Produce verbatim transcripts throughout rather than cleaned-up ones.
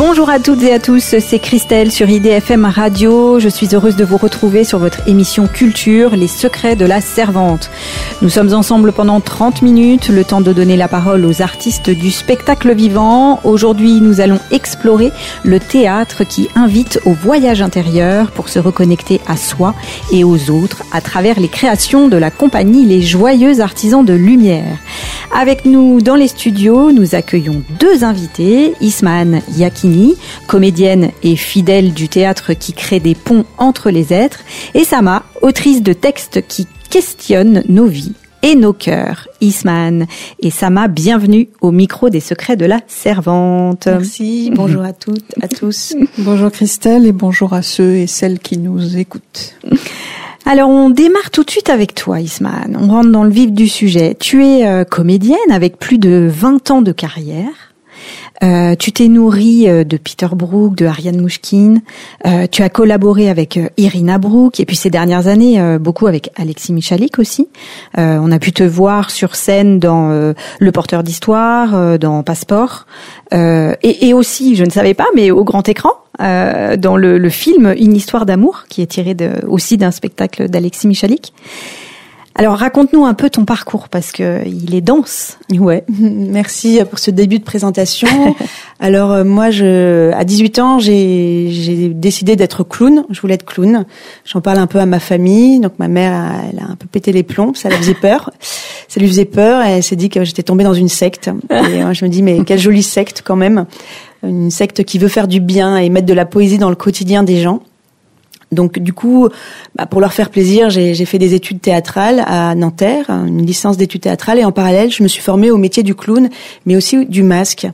Bonjour à toutes et à tous, c'est Christelle sur I D F M Radio. Je suis heureuse de vous retrouver sur votre émission Culture, les secrets de la servante. Nous sommes ensemble pendant trente minutes, le temps de donner la parole aux artistes du spectacle vivant. Aujourd'hui, nous allons explorer le théâtre qui invite au voyage intérieur pour se reconnecter à soi et aux autres à travers les créations de la compagnie Les Joyeux Artisans de Lumière. Avec nous dans les studios, nous accueillons deux invités, Ismane Yakini, comédienne et fidèle du théâtre qui crée des ponts entre les êtres, et Sama, autrice de textes qui questionnent nos vies et nos cœurs. Ismane et Sama, bienvenue au micro des secrets de la servante. Merci, bonjour à toutes, à tous. Bonjour Christelle et bonjour à ceux et celles qui nous écoutent. Alors, on démarre tout de suite avec toi, Ismane. On rentre dans le vif du sujet. Tu es euh, comédienne avec plus de vingt ans de carrière. Euh, tu t'es nourrie de Peter Brook, de Ariane Mouchkine. Euh, tu as collaboré avec euh, Irina Brook et puis ces dernières années euh, beaucoup avec Alexis Michalik aussi. Euh, on a pu te voir sur scène dans euh, Le Porteur d'Histoire, euh, dans Passeport, euh, et, et aussi, je ne savais pas, mais au grand écran, euh, dans le, le film Une histoire d'amour, qui est tiré de, aussi d'un spectacle d'Alexis Michalik. Alors, raconte-nous un peu ton parcours, parce que il est dense. Ouais, merci pour ce début de présentation. Alors, euh, moi, je, à dix-huit ans, j'ai, j'ai décidé d'être clown. Je voulais être clown. J'en parle un peu à ma famille. Donc, ma mère, elle a un peu pété les plombs. Ça la faisait peur. Ça lui faisait peur. Et elle s'est dit que j'étais tombée dans une secte. Et moi, je me dis, mais quelle jolie secte quand même. Une secte qui veut faire du bien et mettre de la poésie dans le quotidien des gens. Donc du coup, bah, pour leur faire plaisir, j'ai, j'ai fait des études théâtrales à Nanterre, une licence d'études théâtrales, et en parallèle, je me suis formée au métier du clown, mais aussi du masque.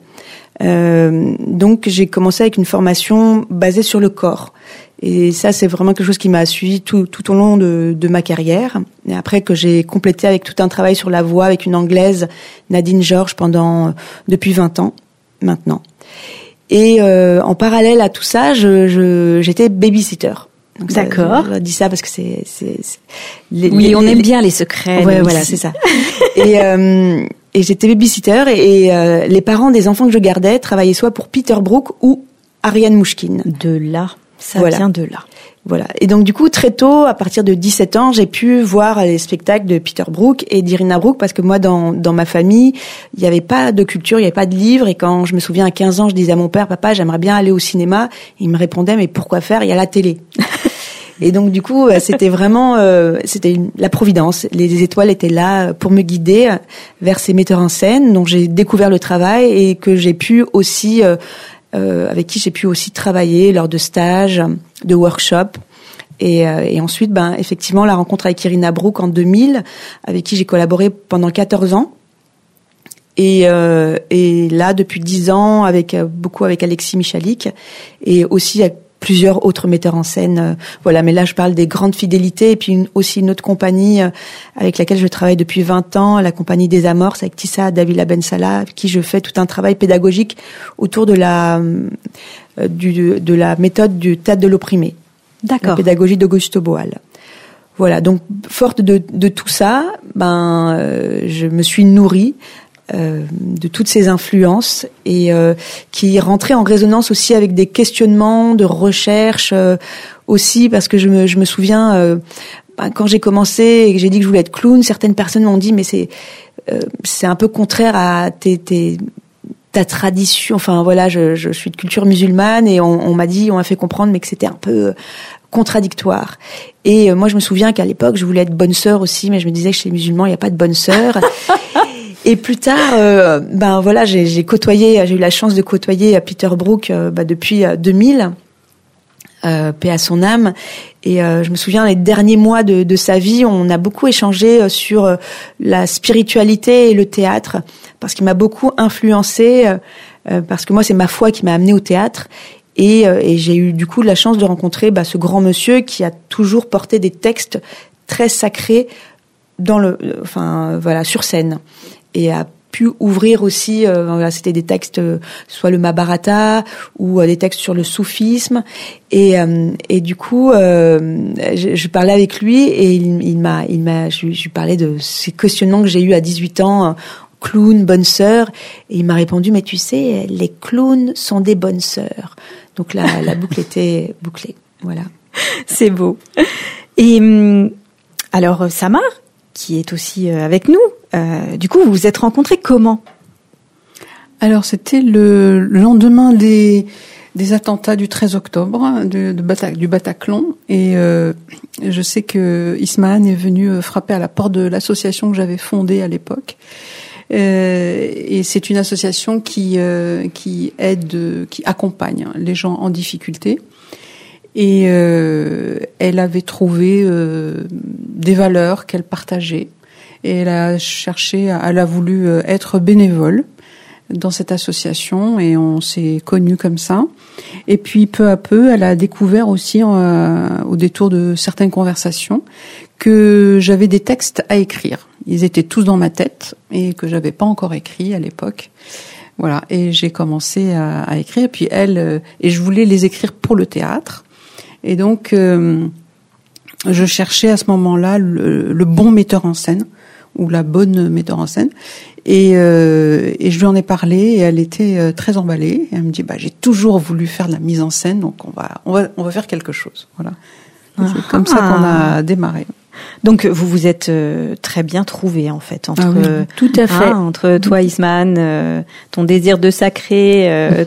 Euh, donc j'ai commencé avec une formation basée sur le corps. Et ça, c'est vraiment quelque chose qui m'a suivi tout, tout au long de, de ma carrière. Et après que j'ai complété avec tout un travail sur la voix avec une Anglaise, Nadine Georges, pendant depuis vingt ans maintenant. Et euh, en parallèle à tout ça, je, je, j'étais babysitter. Donc D'accord. Ça, je, je dis ça parce que c'est, c'est, c'est les, oui, les, on les, aime bien les secrets. Ouais, voilà, c'est ça. et, euh, et j'étais babysitter et, et euh, les parents des enfants que je gardais travaillaient soit pour Peter Brook ou Ariane Mouchkine. De là, ça voilà. vient de là. Voilà. Et donc du coup, très tôt, à partir de dix-sept ans, j'ai pu voir les spectacles de Peter Brook et d'Irina Brook parce que moi, dans dans ma famille, il n'y avait pas de culture, il n'y avait pas de livres. Et quand je me souviens à quinze ans, je disais à mon père, papa, j'aimerais bien aller au cinéma. Et il me répondait, mais pourquoi faire ? Il y a la télé. Et donc du coup, c'était vraiment, euh, c'était une, la providence. Les étoiles étaient là pour me guider vers ces metteurs en scène dont j'ai découvert le travail et que j'ai pu aussi, euh, euh, avec qui j'ai pu aussi travailler lors de stages, de workshops. Et, euh, et ensuite, ben effectivement, la rencontre avec Irina Brook en deux mille, avec qui j'ai collaboré pendant quatorze ans. Et, euh, et là, depuis dix ans, avec beaucoup avec Alexis Michalik et aussi avec plusieurs autres metteurs en scène. Euh, voilà, mais là, je parle des grandes fidélités et puis une, aussi une autre compagnie euh, avec laquelle je travaille depuis vingt ans, la compagnie des Amorces, avec Tissa Davila Ben Salah, avec qui je fais tout un travail pédagogique autour de la euh, du, de la méthode du théâtre de l'opprimé. D'accord. La pédagogie d'Augusto Boal. Voilà, donc forte de, de tout ça, ben euh, je me suis nourrie Euh, de toutes ces influences et euh, qui rentraient en résonance aussi avec des questionnements de recherche euh, aussi parce que je me je me souviens euh, ben, quand j'ai commencé et que j'ai dit que je voulais être clown, certaines personnes m'ont dit mais c'est euh, c'est un peu contraire à tes tes ta tradition, enfin voilà, je je suis de culture musulmane et on, on m'a dit, on m'a fait comprendre mais que c'était un peu contradictoire. Et euh, moi je me souviens qu'à l'époque je voulais être bonne sœur aussi, mais je me disais que chez les musulmans il y a pas de bonne sœur. Et plus tard, euh, ben voilà, j'ai, j'ai côtoyé, j'ai eu la chance de côtoyer Peter Brook euh, bah, depuis deux mille, euh, paix à son âme. Et euh, je me souviens les derniers mois de, de sa vie, on a beaucoup échangé sur euh, la spiritualité et le théâtre, parce qu'il m'a beaucoup influencée, euh, parce que moi c'est ma foi qui m'a amenée au théâtre. Et, euh, et j'ai eu du coup la chance de rencontrer bah, ce grand monsieur qui a toujours porté des textes très sacrés dans le, enfin voilà, sur scène. Et a pu ouvrir aussi, euh, voilà, c'était des textes, euh, soit le Mahabharata ou euh, des textes sur le soufisme. Et, euh, et du coup, euh, je, je parlais avec lui et il, il m'a, il m'a, je, je lui parlais de ces questionnements que j'ai eus à dix-huit ans, clown, bonne sœur. Et il m'a répondu, mais tu sais, les clowns sont des bonnes sœurs. Donc la, la boucle était bouclée. Voilà. C'est beau. Et alors, Samar, qui est aussi avec nous, euh, du coup, vous vous êtes rencontrés comment ? Alors, c'était le, le lendemain des, des attentats du treize octobre de, de Bata, du Bataclan. Et euh, je sais que Ismahan est venu frapper à la porte de l'association que j'avais fondée à l'époque. Euh, et c'est une association qui euh, qui aide, qui accompagne les gens en difficulté. Et euh, elle avait trouvé euh, des valeurs qu'elle partageait. Et elle a cherché, elle a voulu être bénévole dans cette association et on s'est connus comme ça. Et puis peu à peu, elle a découvert aussi euh, au détour de certaines conversations que j'avais des textes à écrire. Ils étaient tous dans ma tête et que j'avais pas encore écrit à l'époque. Voilà, et j'ai commencé à, à écrire. Et puis elle, euh, et je voulais les écrire pour le théâtre. Et donc, euh, je cherchais à ce moment-là le, le bon metteur en scène ou la bonne metteur en scène. Et, euh, et je lui en ai parlé et elle était euh, très emballée. Et elle me dit, bah j'ai toujours voulu faire de la mise en scène, donc on va, on va, on va faire quelque chose. Voilà. C'est comme ça qu'on a démarré. Donc vous vous êtes euh, très bien trouvés en fait entre ah oui, tout à fait hein, entre toi Ismahan, euh, ton désir de sacré, euh,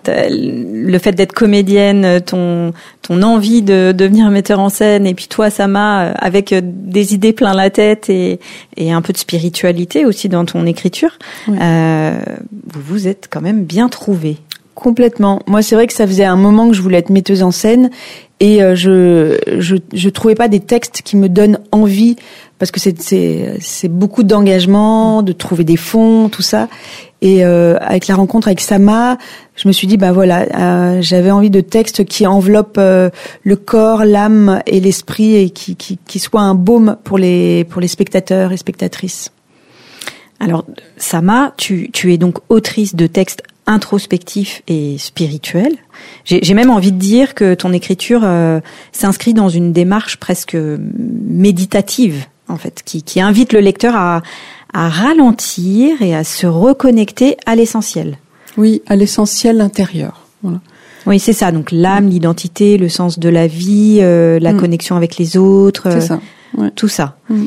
le fait d'être comédienne, ton ton envie de devenir metteur en scène, et puis toi Sama avec des idées plein la tête et et un peu de spiritualité aussi dans ton écriture. Oui. Euh, vous vous êtes quand même bien trouvés. Complètement. Moi, c'est vrai que ça faisait un moment que je voulais être metteuse en scène et euh, je, je je trouvais pas des textes qui me donnent envie parce que c'est c'est c'est beaucoup d'engagement, de trouver des fonds, tout ça. Et euh, avec la rencontre avec Sama, je me suis dit bah voilà, euh, j'avais envie de textes qui enveloppent euh, le corps, l'âme et l'esprit et qui qui qui soient un baume pour les pour les spectateurs et spectatrices. Alors Sama, tu tu es donc autrice de textes introspectif et spirituel. J'ai, j'ai même envie de dire que ton écriture euh, s'inscrit dans une démarche presque méditative, en fait, qui, qui invite le lecteur à, à ralentir et à se reconnecter à l'essentiel. Oui, à l'essentiel intérieur. Voilà. Oui, c'est ça. Donc l'âme, mmh. l'identité, le sens de la vie, euh, la mmh. connexion avec les autres, c'est ça. Ouais. Tout ça. Mmh.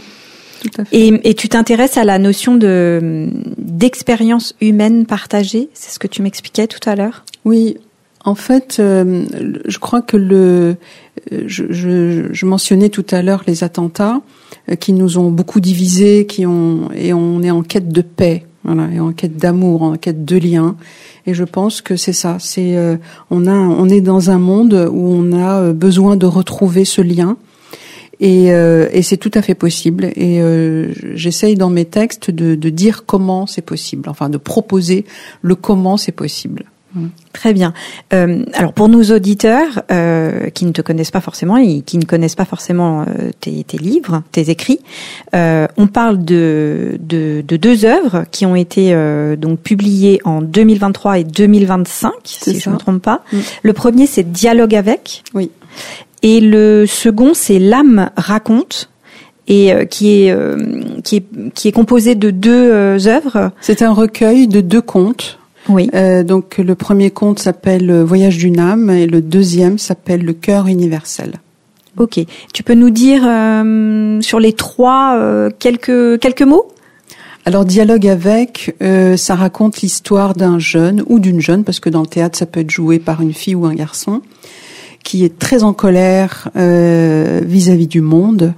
Et, et tu t'intéresses à la notion de d'expérience humaine partagée, c'est ce que tu m'expliquais tout à l'heure. Oui, en fait, euh, je crois que le, je, je, je mentionnais tout à l'heure les attentats euh, qui nous ont beaucoup divisés, qui ont et on est en quête de paix, voilà, et en quête d'amour, en quête de lien. Et je pense que c'est ça. C'est euh, on a, on est dans un monde où on a besoin de retrouver ce lien. Et, euh, et c'est tout à fait possible. Et euh, j'essaye dans mes textes de, de dire comment c'est possible, enfin de proposer le comment c'est possible. Voilà. Très bien. Euh, alors pour nos auditeurs euh, qui ne te connaissent pas forcément et qui ne connaissent pas forcément euh, tes, tes livres, tes écrits, euh, on parle de, de, de deux œuvres qui ont été euh, donc publiées en deux mille vingt-trois et deux mille vingt-cinq, c'est si ça. Je ne me trompe pas. Mm. Le premier, c'est Dialogue avec. Oui. Et le second, c'est L'âme raconte, et euh, qui est euh, qui est qui est composé de deux euh, œuvres. C'est un recueil de deux contes. Oui. Euh, donc le premier conte s'appelle Voyage d'une âme et le deuxième s'appelle Le cœur universel. Ok. Tu peux nous dire euh, sur les trois euh, quelques quelques mots? Alors Dialogue avec, euh, ça raconte l'histoire d'un jeune ou d'une jeune, parce que dans le théâtre ça peut être joué par une fille ou un garçon, qui est très en colère euh, vis-à-vis du monde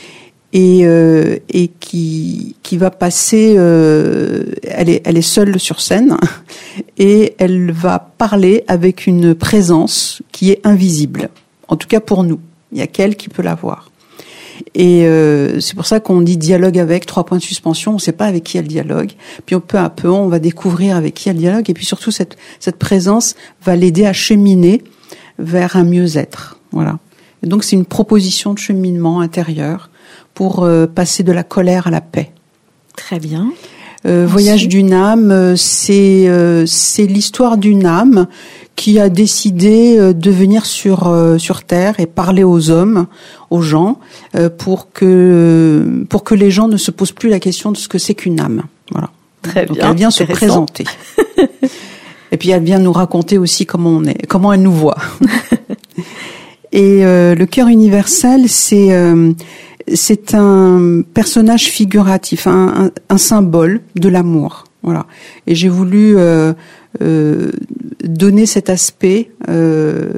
et euh, et qui qui va passer euh, elle est elle est seule sur scène et elle va parler avec une présence qui est invisible, en tout cas pour nous, il y a qu'elle qui peut la voir. Et euh, c'est pour ça qu'on dit dialogue avec, trois points de suspension, on ne sait pas avec qui elle dialogue, puis peu à peu on va découvrir avec qui elle dialogue, et puis surtout cette cette présence va l'aider à cheminer vers un mieux-être, voilà. Et donc c'est une proposition de cheminement intérieur pour euh, passer de la colère à la paix. Très bien. Euh, Voyage d'une âme, c'est euh, c'est l'histoire d'une âme qui a décidé euh, de venir sur euh, sur terre et parler aux hommes, aux gens, euh, pour que pour que les gens ne se posent plus la question de ce que c'est qu'une âme, voilà. Très Donc bien. elle vient se présenter. Et puis elle vient nous raconter aussi comment on est, comment elle nous voit. Et euh, le cœur universel, c'est euh, c'est un personnage figuratif, un, un, un symbole de l'amour. Voilà. Et j'ai voulu euh, euh, donner cet aspect euh,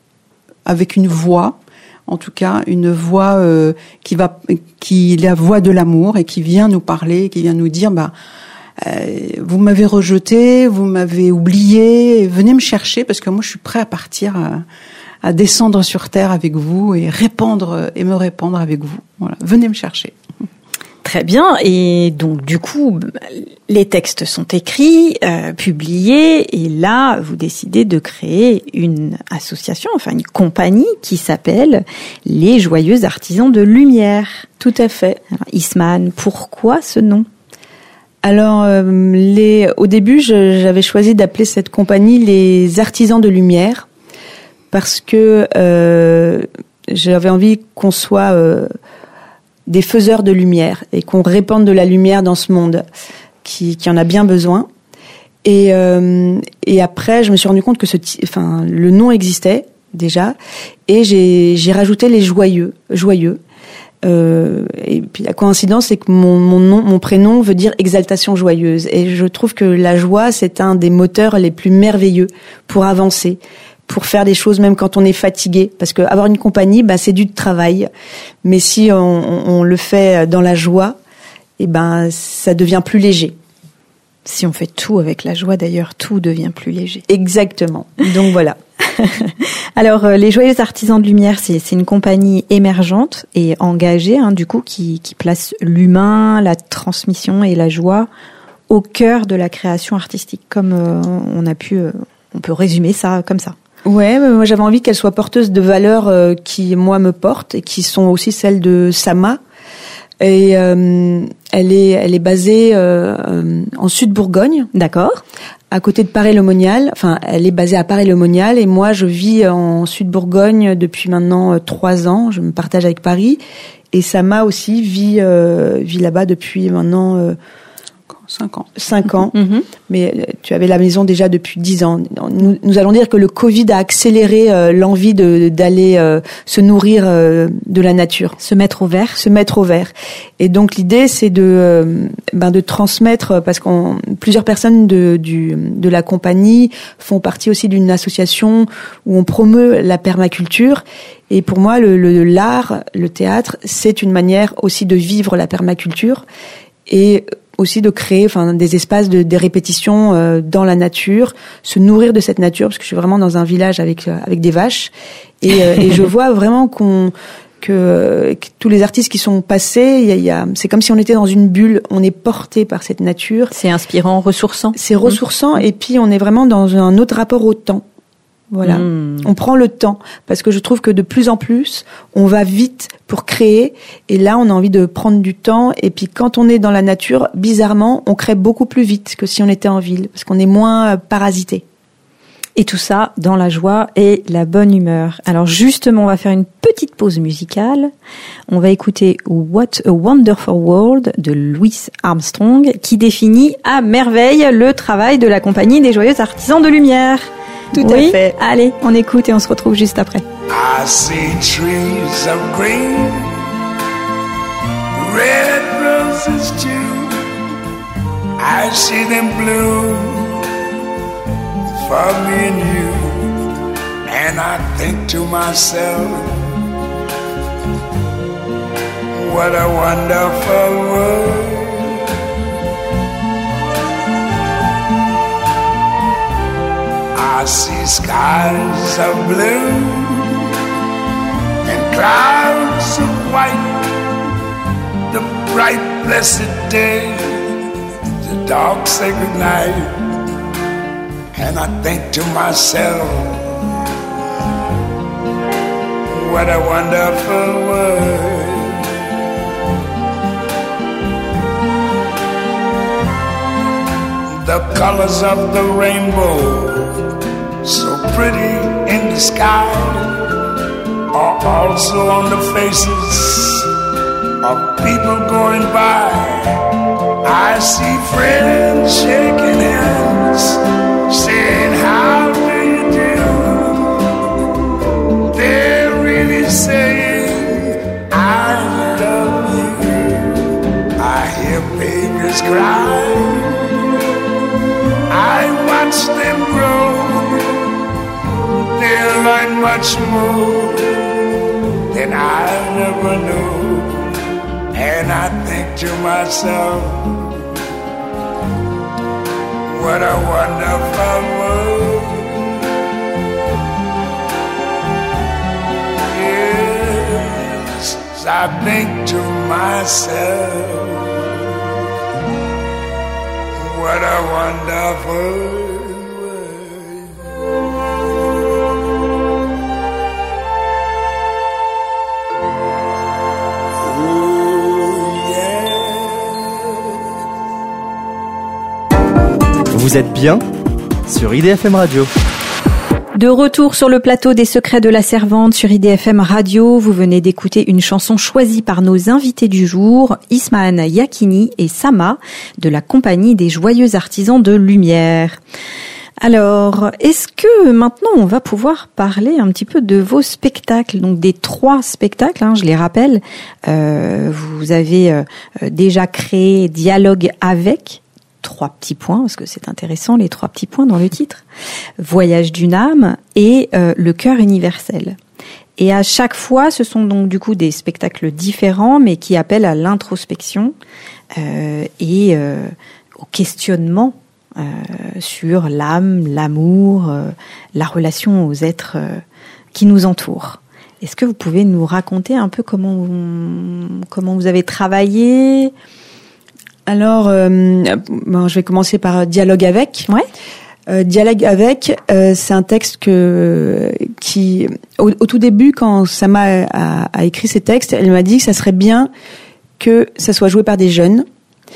avec une voix, en tout cas une voix euh, qui va, qui est la voix de l'amour et qui vient nous parler, qui vient nous dire, bah, euh, vous m'avez rejeté, vous m'avez oublié, venez me chercher parce que moi je suis prêt à partir. À, à descendre sur terre avec vous et répandre et me répandre avec vous. Voilà, venez me chercher. Très bien. Et donc, du coup, les textes sont écrits, euh, publiés, et là, vous décidez de créer une association, enfin une compagnie qui s'appelle Les Joyeux Artisans de Lumière. Tout à fait. Alors, Ismane, pourquoi ce nom ? Alors, euh, les, au début, je, j'avais choisi d'appeler cette compagnie Les Artisans de Lumière, parce que euh, j'avais envie qu'on soit euh, des faiseurs de lumière et qu'on répande de la lumière dans ce monde qui, qui en a bien besoin. Et, euh, et après, je me suis rendu compte que ce, enfin, le nom existait déjà, et j'ai, j'ai rajouté les joyeux, joyeux. Euh, et puis la coïncidence, c'est que mon, mon nom, mon prénom veut dire exaltation joyeuse, et je trouve que la joie, c'est un des moteurs les plus merveilleux pour avancer, pour faire des choses même quand on est fatigué, parce que avoir une compagnie, bah c'est du travail, mais si on, on, on le fait dans la joie, et ben ça devient plus léger. Si on fait tout avec la joie, d'ailleurs, tout devient plus léger. Exactement. Donc voilà. Alors, euh, les Joyeux Artisans de Lumière, c'est, c'est une compagnie émergente et engagée, hein, du coup, qui, qui place l'humain, la transmission et la joie au cœur de la création artistique, comme euh, on a pu, euh, on peut résumer ça comme ça. Ouais, mais moi j'avais envie qu'elle soit porteuse de valeurs euh, qui moi me portent et qui sont aussi celles de Sama. Et euh, elle est elle est basée euh, euh, en Sud-Bourgogne. D'accord. À côté de Paray-le-Monial. Enfin, elle est basée à Paray-le-Monial et moi je vis en Sud-Bourgogne depuis maintenant euh, trois ans. Je me partage avec Paris et Sama aussi vit euh, vit là-bas depuis maintenant. Euh, Cinq ans. Cinq ans. Mm-hmm. Mais tu avais la maison déjà depuis dix ans. Nous, nous allons dire que le Covid a accéléré euh, l'envie de, d'aller euh, se nourrir euh, de la nature. Se mettre au vert. Se mettre au vert. Et donc l'idée, c'est de, euh, ben, de transmettre, parce qu'on plusieurs personnes de, du, de la compagnie font partie aussi d'une association où on promeut la permaculture. Et pour moi, le, le, l'art, le théâtre, c'est une manière aussi de vivre la permaculture et aussi de créer, enfin, des espaces de des répétitions euh, dans la nature, se nourrir de cette nature, parce que je suis vraiment dans un village avec euh, avec des vaches, et, euh, et je vois vraiment qu'on que, que tous les artistes qui sont passés, il y a, il y a, c'est comme si on était dans une bulle, on est porté par cette nature. C'est inspirant, ressourçant. C'est ressourçant, mmh. Et puis on est vraiment dans un autre rapport au temps. Voilà, mmh. On prend le temps parce que je trouve que de plus en plus on va vite pour créer et là on a envie de prendre du temps et puis quand on est dans la nature, bizarrement on crée beaucoup plus vite que si on était en ville parce qu'on est moins parasité. Et tout ça dans la joie et la bonne humeur. Alors justement, on va faire une petite pause musicale. On va écouter What a Wonderful World de Louis Armstrong qui définit à merveille le travail de la compagnie des Joyeux Artisans de Lumière. Tout oui, à fait. Allez, on écoute et on se retrouve juste après. I see trees of green, red roses too. I see them bloom for me and you. And I think to myself, what a wonderful world. I see skies of blue and clouds of white, the bright blessed day, the dark sacred night. And I think to myself, what a wonderful world. The colors of the rainbow, so pretty in the sky, are also on the faces of people going by. I see friends much more than I never knew. And I think to myself, what a wonderful world. Yes, I think to myself, what a wonderful world. Vous êtes bien sur I D F M Radio. De retour sur le plateau des Secrets de la Servante sur I D F M Radio, vous venez d'écouter une chanson choisie par nos invités du jour, Ismahan Yakini et Sama, de la compagnie des Joyeux Artisans de Lumière. Alors, est-ce que maintenant on va pouvoir parler un petit peu de vos spectacles, donc des trois spectacles, hein, je les rappelle. Euh, vous avez euh, déjà créé Dialogue avec, trois petits points, parce que c'est intéressant, les trois petits points dans le titre. Voyage d'une âme et euh, le cœur universel. Et à chaque fois, ce sont donc du coup des spectacles différents, mais qui appellent à l'introspection euh, et euh, au questionnement euh, sur l'âme, l'amour, euh, la relation aux êtres euh, qui nous entourent. Est-ce que vous pouvez nous raconter un peu comment vous, comment vous avez travaillé ? Alors, euh, bon, je vais commencer par Dialogue avec. Ouais. Euh, Dialogue avec, euh, c'est un texte que qui, au, au tout début, quand Sama a, a écrit ces textes, elle m'a dit que ça serait bien que ça soit joué par des jeunes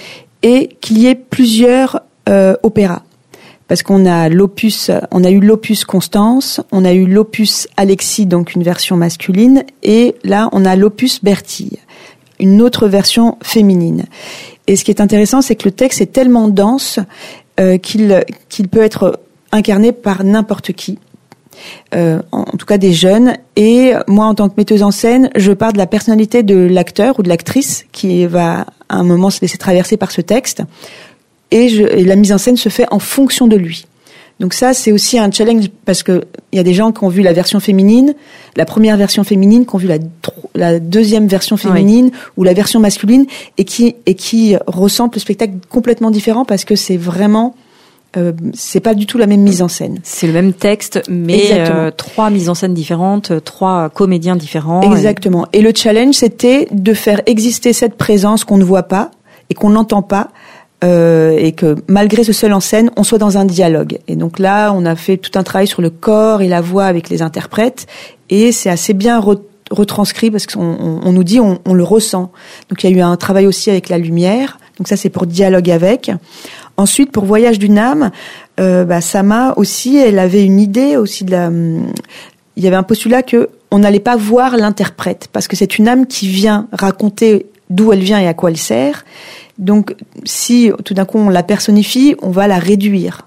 et qu'il y ait plusieurs euh, opéras, parce qu'on a l'opus, on a eu l'opus Constance, on a eu l'opus Alexis, donc une version masculine, et là on a l'opus Bertille, une autre version féminine. Et ce qui est intéressant, c'est que le texte est tellement dense euh, qu'il qu'il peut être incarné par n'importe qui, euh, en, en tout cas des jeunes. Et moi, en tant que metteuse en scène, je pars de la personnalité de l'acteur ou de l'actrice qui va à un moment se laisser traverser par ce texte. Et, je, et la mise en scène se fait en fonction de lui. Donc ça, c'est aussi un challenge, parce que il y a des gens qui ont vu la version féminine, la première version féminine, qui ont vu la, la deuxième version féminine, oui, ou la version masculine, et qui et qui ressentent le spectacle complètement différent, parce que c'est vraiment, euh, c'est pas du tout la même mise en scène. C'est le même texte, mais euh, trois mises en scène différentes, trois comédiens différents. Exactement. Et, et le challenge, c'était de faire exister cette présence qu'on ne voit pas et qu'on n'entend pas. Euh, et que malgré ce seul en scène, on soit dans un dialogue. Et donc là, on a fait tout un travail sur le corps et la voix avec les interprètes, et c'est assez bien re- retranscrit, parce qu'on on, on nous dit, on, on le ressent. Donc il y a eu un travail aussi avec la lumière. Donc ça, c'est pour Dialogue avec. Ensuite, pour Voyage d'une âme, euh, bah, Sama aussi, elle avait une idée aussi de la. Il y avait un postulat que on n'allait pas voir l'interprète, parce que c'est une âme qui vient raconter d'où elle vient et à quoi elle sert. Donc, si tout d'un coup on la personnifie, on va la réduire.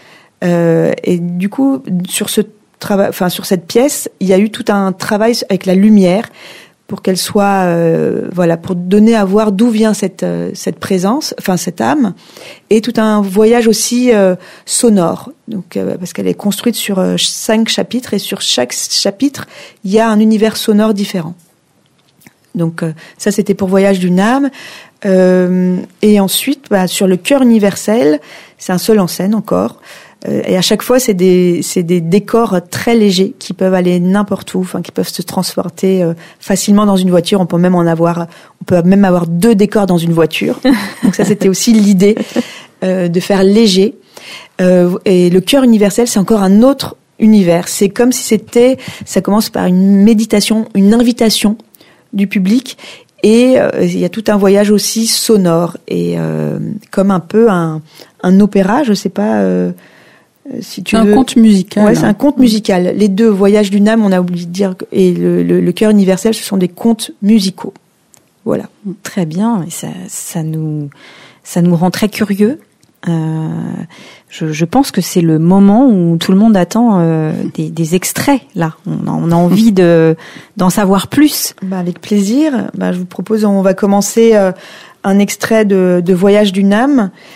Euh, et du coup, sur ce travail, enfin sur cette pièce, il y a eu tout un travail avec la lumière pour qu'elle soit, euh, voilà, pour donner à voir d'où vient cette euh, cette présence, enfin cette âme, et tout un voyage aussi euh, sonore. Donc, euh, parce qu'elle est construite sur euh, cinq chapitres, et sur chaque chapitre, il y a un univers sonore différent. Donc euh, ça, c'était pour Voyage d'une âme. Euh, et ensuite, bah, sur le cœur universel, c'est un seul en scène encore. Euh, et à chaque fois, c'est des c'est des décors très légers qui peuvent aller n'importe où, enfin qui peuvent se transporter euh, facilement dans une voiture. On peut même en avoir, on peut même avoir deux décors dans une voiture. Donc ça, c'était aussi l'idée euh, de faire léger. Euh, et le cœur universel, c'est encore un autre univers. C'est comme si c'était, ça commence par une méditation, une invitation du public. Et euh, il y a tout un voyage aussi sonore, et euh, comme un peu un, un opéra, je sais pas euh, si tu c'est veux. Un conte musical. Ouais, c'est un conte musical. Les deux, Voyage d'une âme, on a oublié de dire, et le, le, le cœur universel, ce sont des contes musicaux. Voilà. Très bien, et ça, ça nous, ça nous rend très curieux. Euh, je, je pense que c'est le moment où tout le monde attend euh, des, des extraits. Là, on a, on a envie de d'en savoir plus. Bah, avec plaisir. Bah, je vous propose, on va commencer euh, un extrait de, de Voyage d'une âme.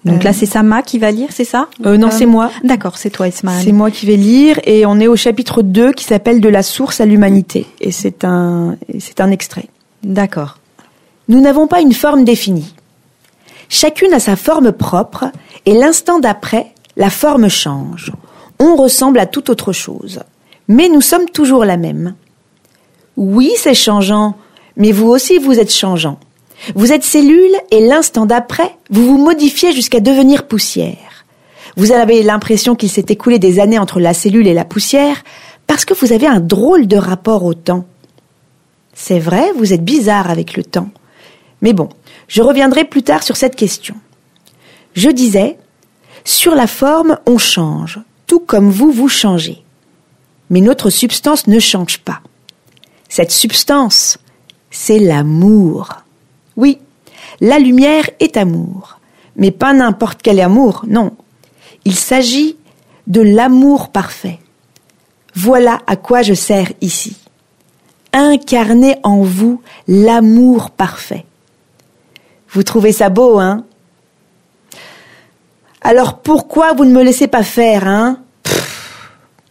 Donc Euh, là, c'est Sama qui va lire, c'est ça? euh, Non, c'est moi. D'accord, c'est toi, Ismaël. C'est moi qui vais lire et on est au chapitre deux qui s'appelle De la source à l'humanité. Et c'est un, et c'est un extrait. D'accord. Nous n'avons pas une forme définie. Chacune a sa forme propre et l'instant d'après, la forme change. On ressemble à toute autre chose. Mais nous sommes toujours la même. Oui, c'est changeant, mais vous aussi vous êtes changeant. Vous êtes cellule et l'instant d'après, vous vous modifiez jusqu'à devenir poussière. Vous avez l'impression qu'il s'est écoulé des années entre la cellule et la poussière parce que vous avez un drôle de rapport au temps. C'est vrai, vous êtes bizarre avec le temps. Mais bon, je reviendrai plus tard sur cette question. Je disais, sur la forme, on change, tout comme vous, vous changez. Mais notre substance ne change pas. Cette substance, c'est l'amour. Oui, la lumière est amour, mais pas n'importe quel amour, non. Il s'agit de l'amour parfait. Voilà à quoi je sers ici. Incarner en vous l'amour parfait. Vous trouvez ça beau, hein? Alors pourquoi vous ne me laissez pas faire, hein? Pff.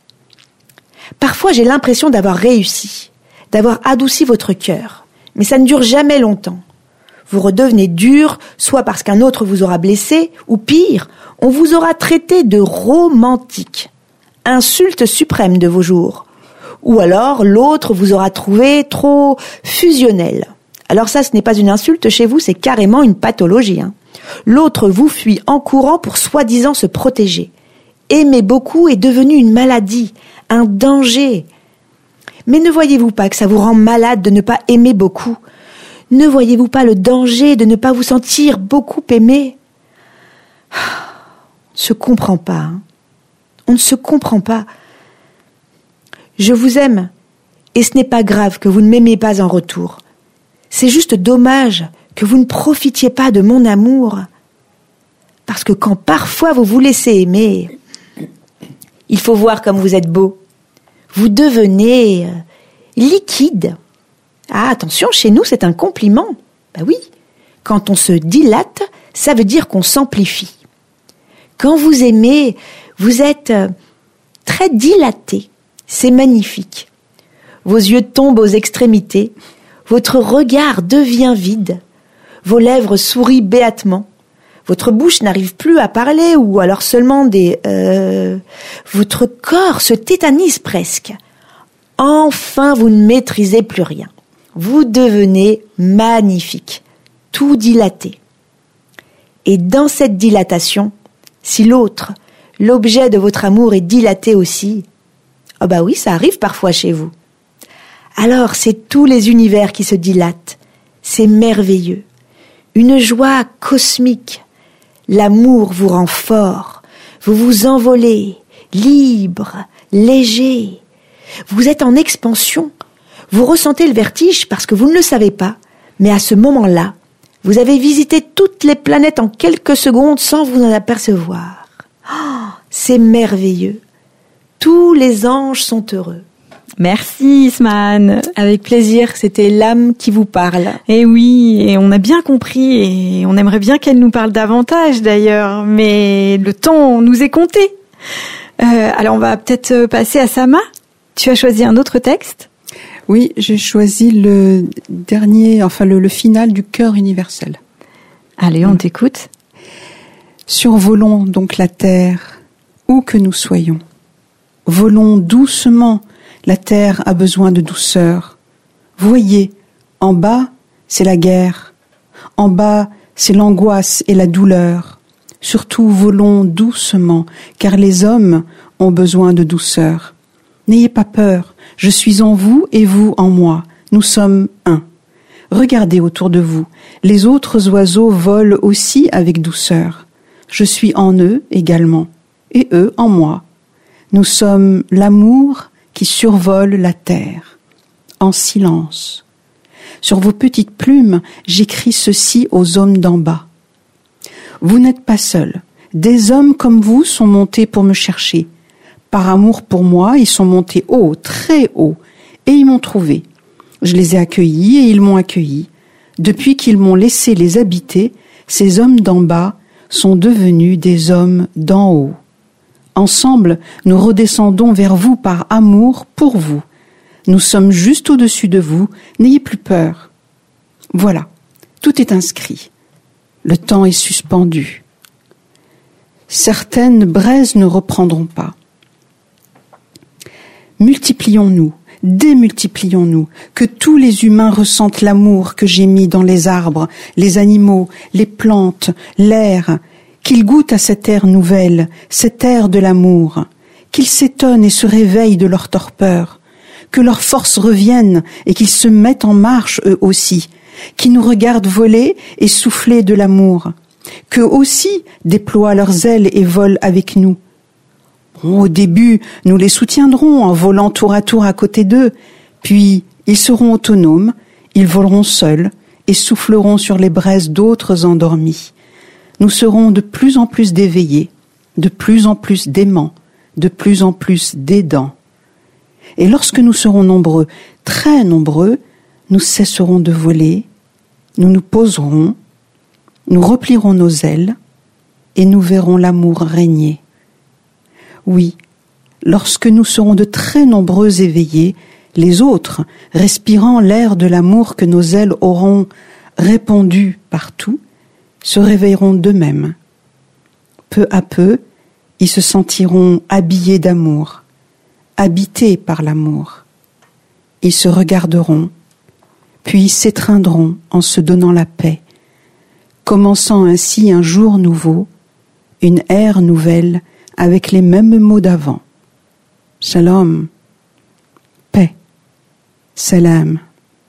Parfois j'ai l'impression d'avoir réussi, d'avoir adouci votre cœur, mais ça ne dure jamais longtemps. Vous redevenez dur, soit parce qu'un autre vous aura blessé, ou pire, on vous aura traité de romantique, insulte suprême de vos jours. Ou alors l'autre vous aura trouvé trop fusionnel. Alors ça, ce n'est pas une insulte chez vous, c'est carrément une pathologie. Hein. L'autre vous fuit en courant pour soi-disant se protéger. Aimer beaucoup est devenu une maladie, un danger. Mais ne voyez-vous pas que ça vous rend malade de ne pas aimer beaucoup ? Ne voyez-vous pas le danger de ne pas vous sentir beaucoup aimé ? On ne se comprend pas. Hein. On ne se comprend pas. Je vous aime, et ce n'est pas grave que vous ne m'aimiez pas en retour. C'est juste dommage que vous ne profitiez pas de mon amour. Parce que quand parfois vous vous laissez aimer, il faut voir comme vous êtes beau. Vous devenez liquide. Ah, attention, chez nous, c'est un compliment. Ben oui, quand on se dilate, ça veut dire qu'on s'amplifie. Quand vous aimez, vous êtes très dilaté. C'est magnifique. Vos yeux tombent aux extrémités. Votre regard devient vide. Vos lèvres sourient béatement. Votre bouche n'arrive plus à parler ou alors seulement des... Euh, votre corps se tétanise presque. Enfin, vous ne maîtrisez plus rien. Vous devenez magnifique, tout dilaté. Et dans cette dilatation, si l'autre, l'objet de votre amour est dilaté aussi, ah bah oui, ça arrive parfois chez vous. Alors, c'est tous les univers qui se dilatent. C'est merveilleux. Une joie cosmique. L'amour vous rend fort. Vous vous envolez, libre, léger. Vous êtes en expansion. Vous ressentez le vertige parce que vous ne le savez pas. Mais à ce moment-là, vous avez visité toutes les planètes en quelques secondes sans vous en apercevoir. Oh, c'est merveilleux. Tous les anges sont heureux. Merci Isman. Avec plaisir, c'était l'âme qui vous parle. Et oui, et on a bien compris et on aimerait bien qu'elle nous parle davantage d'ailleurs, mais le temps nous est compté. Euh, alors on va peut-être passer à Sama. Tu as choisi un autre texte ? Oui, j'ai choisi le dernier, enfin le, le final du Chœur universel. Allez, on t'écoute. Survolons donc la terre, où que nous soyons. Volons doucement, la terre a besoin de douceur. Voyez, en bas, c'est la guerre. En bas, c'est l'angoisse et la douleur. Surtout, volons doucement, car les hommes ont besoin de douceur. N'ayez pas peur, je suis en vous et vous en moi. Nous sommes un. Regardez autour de vous, les autres oiseaux volent aussi avec douceur. Je suis en eux également, et eux en moi. Nous sommes l'amour qui survole la terre, en silence. Sur vos petites plumes, j'écris ceci aux hommes d'en bas. Vous n'êtes pas seuls. Des hommes comme vous sont montés pour me chercher. Par amour pour moi, ils sont montés haut, très haut, et ils m'ont trouvé. Je les ai accueillis et ils m'ont accueilli. Depuis qu'ils m'ont laissé les habiter, ces hommes d'en bas sont devenus des hommes d'en haut. Ensemble, nous redescendons vers vous par amour pour vous. Nous sommes juste au-dessus de vous, n'ayez plus peur. Voilà, tout est inscrit. Le temps est suspendu. Certaines braises ne reprendront pas. Multiplions-nous, démultiplions-nous, que tous les humains ressentent l'amour que j'ai mis dans les arbres, les animaux, les plantes, l'air, qu'ils goûtent à cette air nouvelle, cet air de l'amour, qu'ils s'étonnent et se réveillent de leur torpeur, que leurs forces reviennent et qu'ils se mettent en marche eux aussi, qui nous regardent voler et souffler de l'amour, qu'eux aussi déploient leurs ailes et volent avec nous. Bon, au début, nous les soutiendrons en volant tour à tour à côté d'eux, puis ils seront autonomes, ils voleront seuls et souffleront sur les braises d'autres endormis. Nous serons de plus en plus d'éveillés, de plus en plus d'aimants, de plus en plus d'aidants. Et lorsque nous serons nombreux, très nombreux, nous cesserons de voler, nous nous poserons, nous replierons nos ailes et nous verrons l'amour régner. Oui, lorsque nous serons de très nombreux éveillés, les autres, respirant l'air de l'amour que nos ailes auront répandu partout, se réveilleront d'eux-mêmes. Peu à peu, ils se sentiront habillés d'amour, habités par l'amour. Ils se regarderont, puis s'étreindront en se donnant la paix, commençant ainsi un jour nouveau, une ère nouvelle avec les mêmes mots d'avant. Shalom, paix, salam.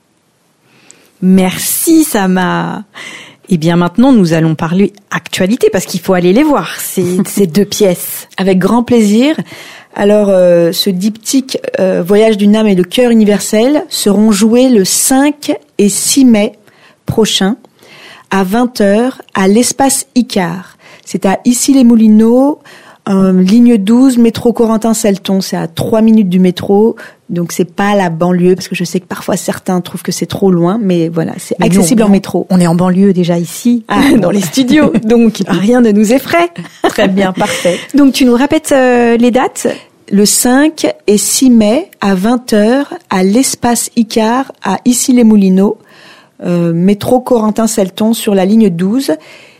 Merci Sama. Eh bien maintenant, nous allons parler actualité parce qu'il faut aller les voir, ces, ces deux pièces. Avec grand plaisir. Alors, euh, ce diptyque euh, Voyage d'une âme et de cœur universel seront joués le cinq et six mai prochain à vingt heures à l'espace Icare. C'est à Issy-les-Moulineaux, euh, ligne douze, métro Corentin-Selton. C'est à trois minutes du métro, donc c'est pas la banlieue, parce que je sais que parfois certains trouvent que c'est trop loin, mais voilà, c'est mais accessible non, en métro. On est en banlieue déjà ici, ah, dans les studios, donc rien ne nous effraie. Très bien, parfait. Donc tu nous répètes euh, les dates ? Le cinq et six mai à vingt heures à l'espace Icare à Issy-les-Moulineaux, euh, métro Corentin-Selton sur la ligne douze.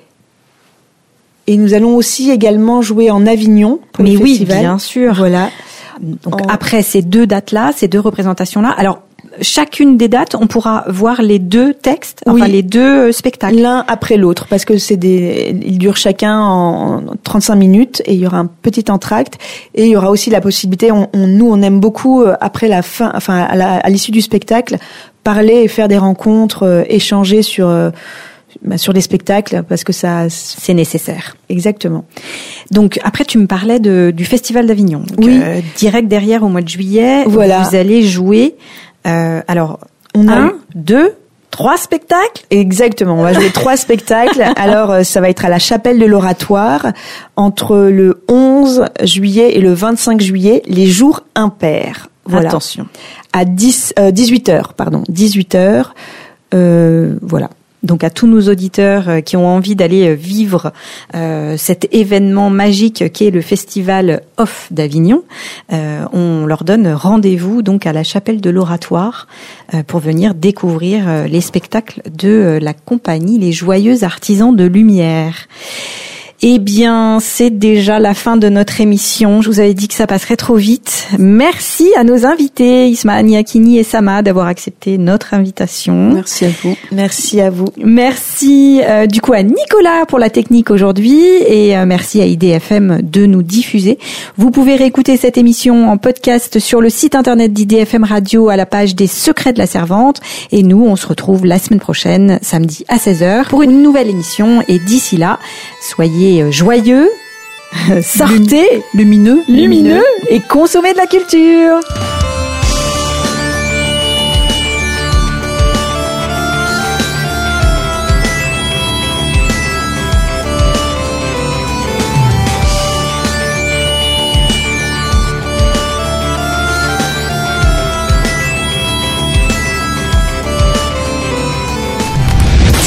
Et nous allons aussi également jouer en Avignon pour Mais le oui, festival. Bien sûr. Voilà. Donc en... après ces deux dates-là, ces deux représentations-là, alors chacune des dates, on pourra voir les deux textes, enfin oui. les deux spectacles. L'un après l'autre, parce que c'est des, ils durent chacun en trente-cinq minutes et il y aura un petit entracte et il y aura aussi la possibilité, on, on, nous on aime beaucoup après la fin, enfin à, la, à l'issue du spectacle, parler et faire des rencontres, euh, échanger sur euh, bah, sur les spectacles parce que ça c'est nécessaire. Exactement. Donc après tu me parlais de du Festival d'Avignon. Donc, oui. Euh, direct derrière au mois de juillet, voilà. Vous allez jouer. Euh, alors on a un, deux, trois spectacles. Exactement. On va jouer trois spectacles. Alors euh, ça va être à la Chapelle de l'Oratoire entre le onze juillet et le vingt-cinq juillet, les jours impairs. Voilà. Attention. À dix, euh, dix-huit heures, pardon, dix-huit heures. Euh, voilà. Donc à tous nos auditeurs qui ont envie d'aller vivre euh, cet événement magique qu'est le Festival Off d'Avignon, euh, on leur donne rendez-vous donc à la Chapelle de l'Oratoire euh, pour venir découvrir euh, les spectacles de euh, la compagnie Les Joyeux Artisans de Lumière. Eh bien, c'est déjà la fin de notre émission. Je vous avais dit que ça passerait trop vite. Merci à nos invités, Isma Yakini et Sama, d'avoir accepté notre invitation. Merci à vous. Merci à vous. Merci euh, du coup à Nicolas pour la technique aujourd'hui et euh, merci à I D F M de nous diffuser. Vous pouvez réécouter cette émission en podcast sur le site internet d'I D F M Radio à la page des Secrets de la Servante. Et nous, on se retrouve la semaine prochaine, samedi à seize heures, pour une nouvelle émission. Et d'ici là, soyez joyeux, sortez, lumineux, lumineux et consommez de la culture.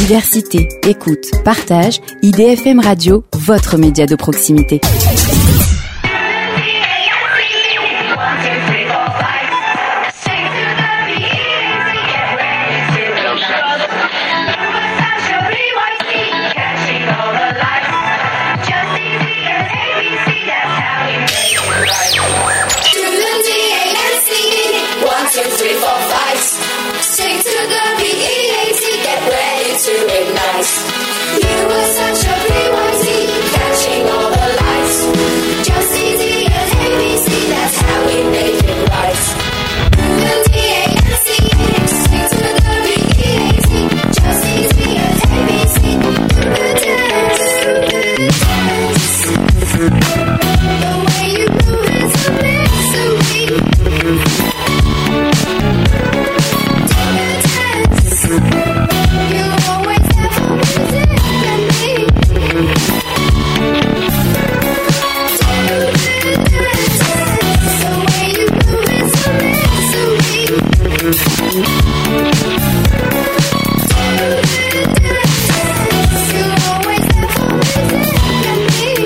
Diversité, écoute, partage, I D F M Radio, votre média de proximité. You were such a P Y T, catching all the lights. Just easy as A B C, that's how we make it right. The D A N C, sing to the B E A T. Just easy as A B C, do the dance, do the dance. The way you move is a mystery. Do the dance. You always have music in me. The way you move is a mystery. You always have music in me.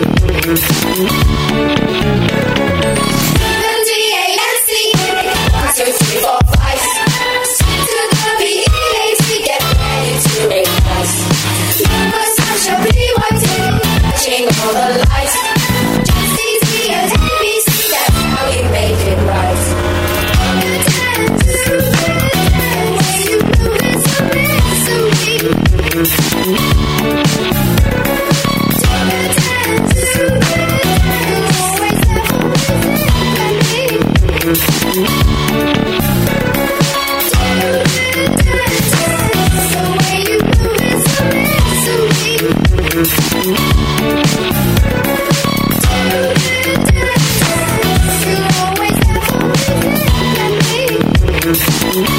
The D A N C, one, two, three, four, five. Sing to the B E A T, get ready to make nice. You were such a P Y T, catching all the lights. Just easy as A B C, that's how we make it right. The way you move is a mystery. Do the dance. You always have music in me. The way you move is a mystery. You always have music in me.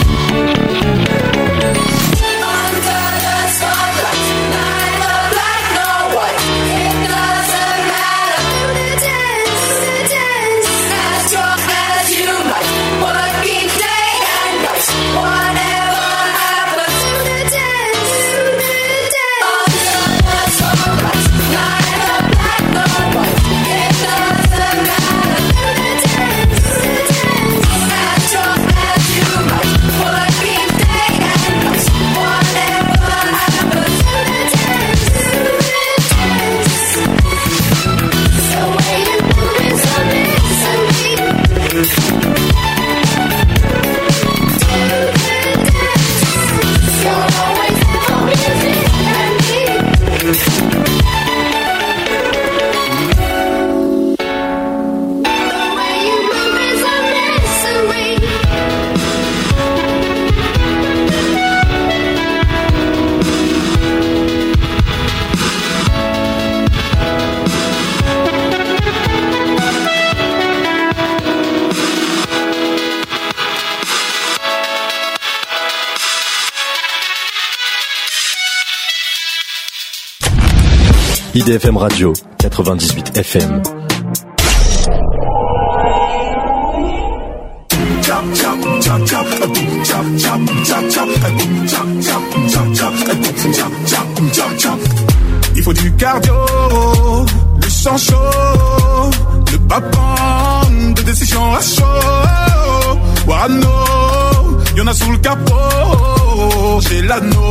Under the spotlight, neither black nor white. It doesn't matter. Do the dance, do the dance. As strong as you might, working day and night. Whatever happens, do the dance, do the dance. Under the spotlight, neither black nor white. It doesn't matter. Do the dance, do the dance. As strong as you might, working day and night. Whatever happens, do the dance, do the dance. The way you move is a mystery. Do the dance. You'll always have music in me. The way you move is a mystery. I D F M Radio, quatre-vingt-dix-huit F M. Il faut du cardio, le sang chaud, ne pas prendre de décision à chaud. Wano, y'en a sous le capot, j'ai l'anneau.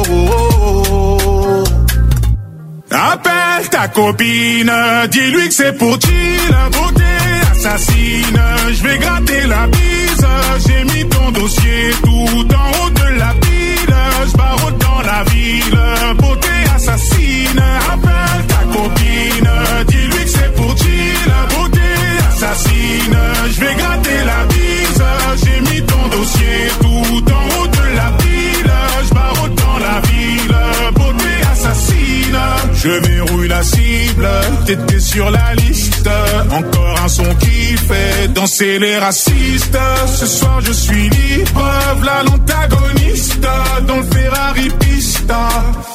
Appelle ta copine, dis-lui que c'est pour chill, beauté assassine. Je vais gratter la bise, j'ai mis ton dossier tout en haut de la pile. Je barre dans la ville, beauté assassine. Appelle ta copine, dis-lui que c'est pour chill, beauté assassine. Je vais gratter la bise, j'ai mis ton dossier tout en haut de la pile. Je barre dans la ville, beauté assassine. Je verrouille la cible, t'étais sur la liste. Encore un son qui fait danser les racistes. Ce soir je suis libre, v'là l'antagoniste dans le Ferrari Pista.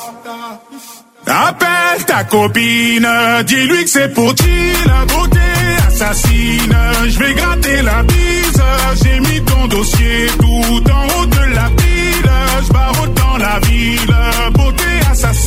Appelle ta copine, dis-lui que c'est pour chill, beauté assassine. Je vais gratter la bise, j'ai mis ton dossier tout en haut de la pile. Je barre dans la ville, beauté assassine.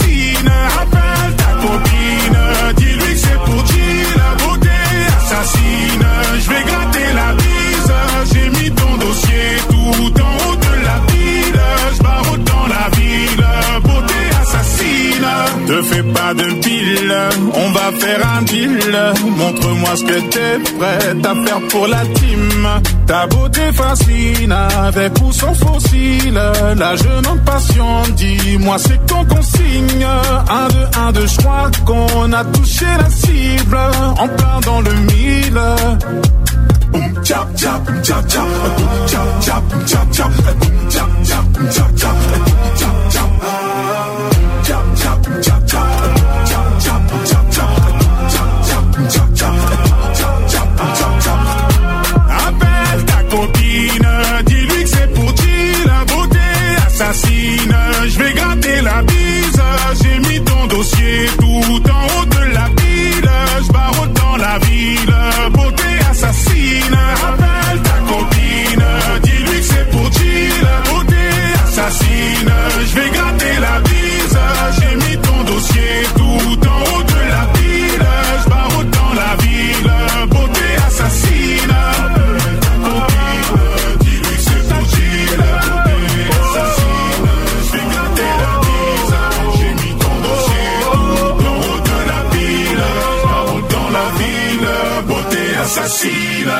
belle, montre-moi ce que t'es prête à faire pour la team. Ta beauté fascine, avec ou sans fossile. La jeune homme passion, dis-moi c'est ton consigne. Un, deux, un, deux, je crois qu'on a touché la cible. En plein dans le mille. Boom, chap, chap, chap, chap, boom, chap, chap, chap, chap, boom, chap, chap, chap, chap, boom, chap, chap, chap, chap, chap, chap, chap, chap, chap, chap, chap, chap, chap, chap. Appelle ta copine, dis-lui que c'est pour Jill, la beauté assassine. Je vais gratter la bise, j'ai mis ton dossier tout en haut de la pile. Je barre dans la ville, beauté assassine. Appelle ta copine, dis-lui que c'est pour Jill, beauté assassine. Je vais gratter la bise, j'ai mis ton dossier tout en haut de la pile. Je barre dans la ville, beauté assassine. Appelle ta copine, dis-lui que c'est pour Jill, beauté assassine. Je vais gratter la bise, j'ai mis ton dossier tout en haut de la pile. Je barre dans la ville, beauté assassine.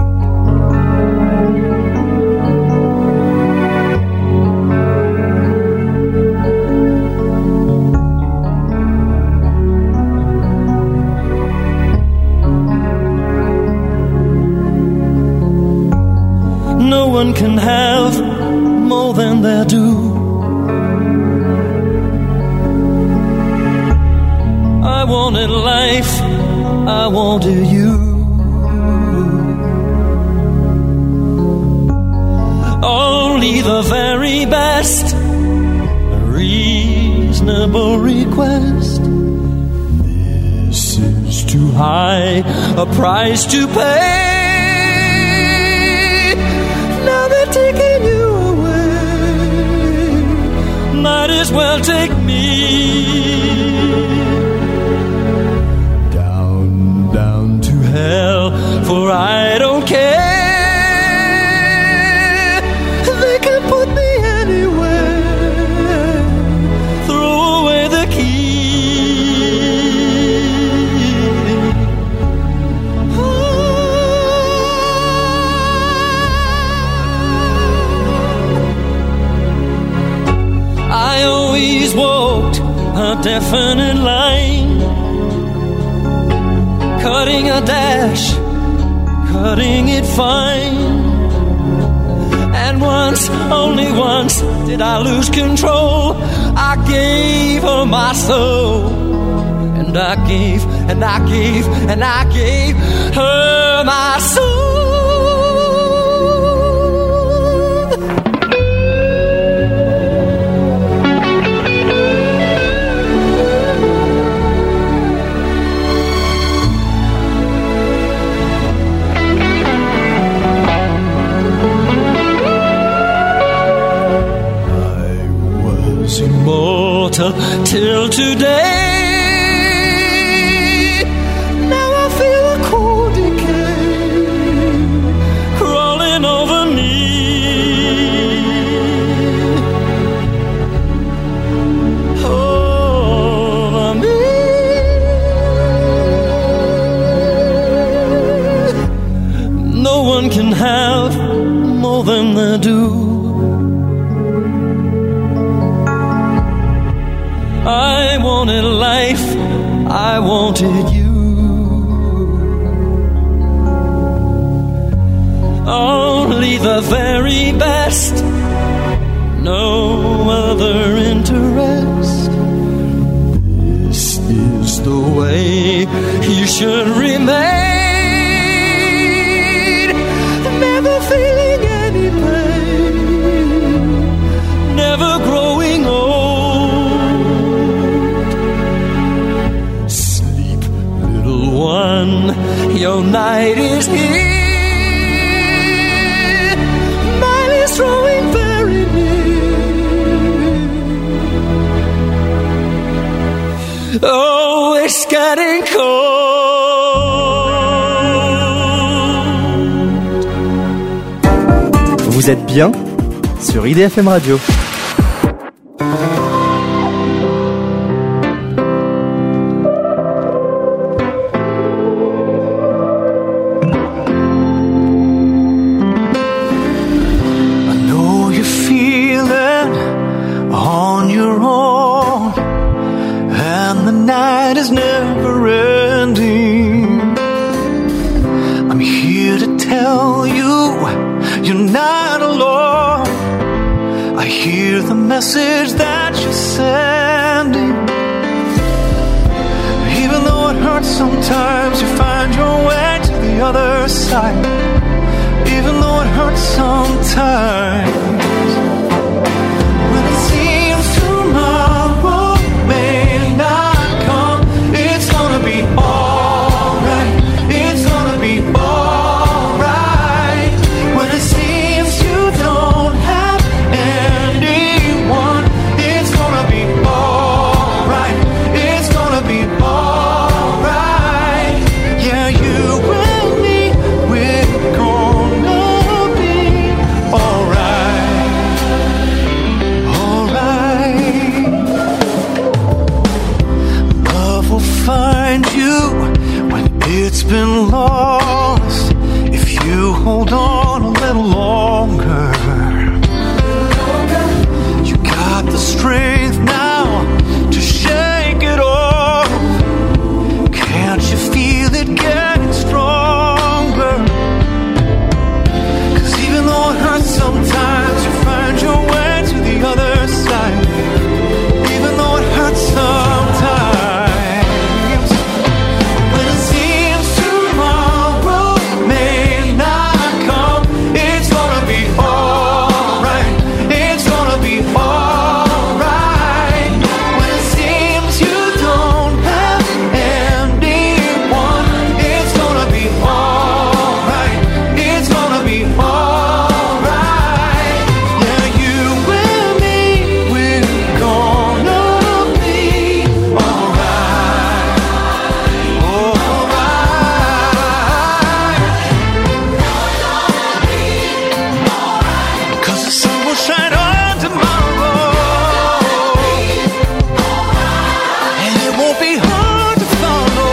No one can have more than they're due. I wanted life, I wanted you. Only the very best, a reasonable request. This is too high a price to pay. Now they're taking you away, might as well take me down, down to hell, for I don't care. They can put me anywhere, throw away the key. I always walked a definite line, cutting a dash, cutting it fine. And once, only once, did I lose control. I gave her my soul, and I gave, and I gave, and I gave her my soul. Immortal till today. Now I feel a cold decay crawling over me. Over me. No one can have more than they do. I wanted life, I wanted you. Only the very best, no other interest. This is the way you should remain, never feeling any pain, never growing old. Your night is here, mine is drawing very near. Oh, it's getting cold. Vous êtes bien sur I D F M Radio. I'm here to tell you, you're not alone. I hear the message that you're sending. Even though it hurts sometimes, you find your way to the other side. Even though it hurts sometimes. When it seems tomorrow may not come, it's gonna be alright. It's gonna be alright. When it seems you don't have anyone, it's gonna be alright. It's gonna be alright. Yeah, you and me, we're gonna be alright. Alright. Love will find you when it's been lost, if you hold on a little longer. You got the strength now to shake it off. Can't you feel it getting stronger? 'Cause even though it hurts sometimes, you find your way to the other side. Even though it hurts sometimes. When it seems tomorrow may not come, it's gonna be alright. It's gonna be alright. When it seems you don't have anyone, it's gonna be alright. It's gonna be alright. Yeah, you and me, we're gonna be alright. Alright. 'Cause the sun will shine on tomorrow, and it won't be hard to follow.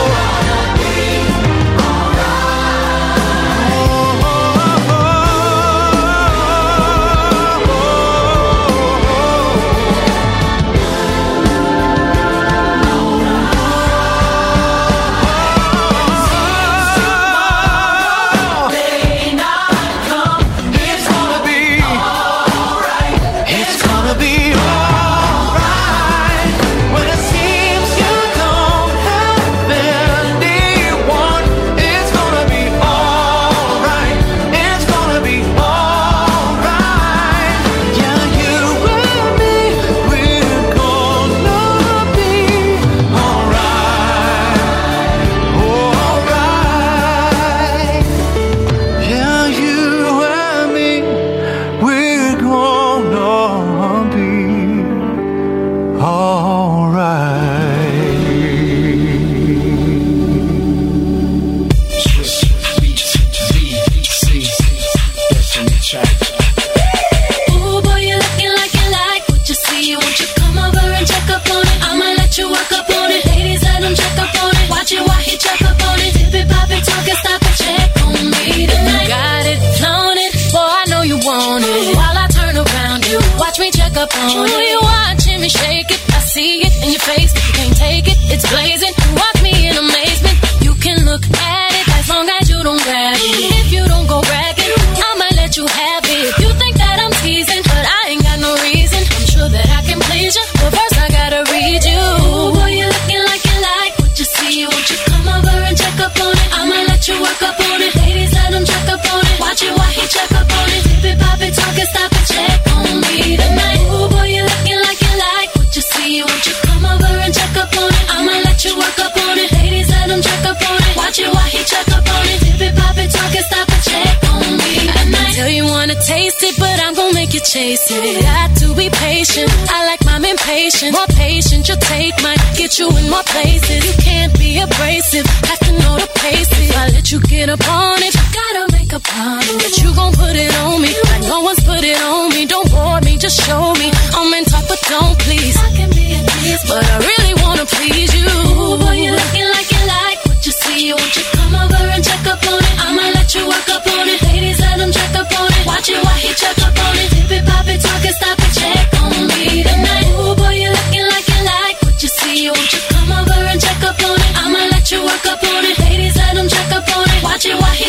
It's gonna be alright. It's gonna be alright. When it seems you don't have anyone, it's gonna be alright. It's gonna be alright. Yeah, you and me, we're gonna be alright. Alright. Yeah, you and me, we're gonna be Ooh, boy, you're looking like you like what you see. Won't you come over and check up on it? I'ma let you work up on it. Ladies, let them check up on it. Watch it while he check up on it. Dip it, pop it, talk it, stop it, check on me tonight. Got it, flown it, boy, I know you want it. While I turn around you, watch me check up on it. You watching me shake it, I see it in your face. You can't take it, it's blazing. You watch me in amazement. You can look at it as long as you don't grab it. If you don't go bragging, I'ma let you have it. You think that I'm teasing, but I ain't got no reason. I'm sure that I can please you, but first I gotta read you. Ooh, boy, you're looking like you like what you see. Won't you come over and check up on it? I'ma let you work up on it. Ladies, let them check up on it. Watch it while he check up on it. Dip it, pop it, talk it, stop it, check on me tonight. Ooh, boy, you're looking like you like what you see. Won't you come over and check up on it? I'ma let you work up on it. Ladies, let them check up on it. Watch it while he check up on it. Dip it, pop it, talk it, stop it, check on me tonight. Tell you wanna taste it, but I'm gon' make you chase it. Got to be patient. I like mine impatient. More patient, your take might get you in more places. You can't be abrasive, have to know the paces. I let you get up on it, you gotta make a promise that you gon' put it on me. Like no one's put it on me. Don't bore me, just show me. I'm in top, but don't please. I can be a tease, but I really wanna please you. Ooh, boy, you're looking like you like what you see. Won't you come over and check up on it? I'ma let you work up on it. Ladies, let them check up on it. Watch it while he check up on it. Dip it, pop it, talk it, stop it, check on me tonight. Ooh, boy, you're looking like you like what you see. Won't you come over and check up on it? I'ma let you work up on it. Ladies, let them check up on it. Watch it while he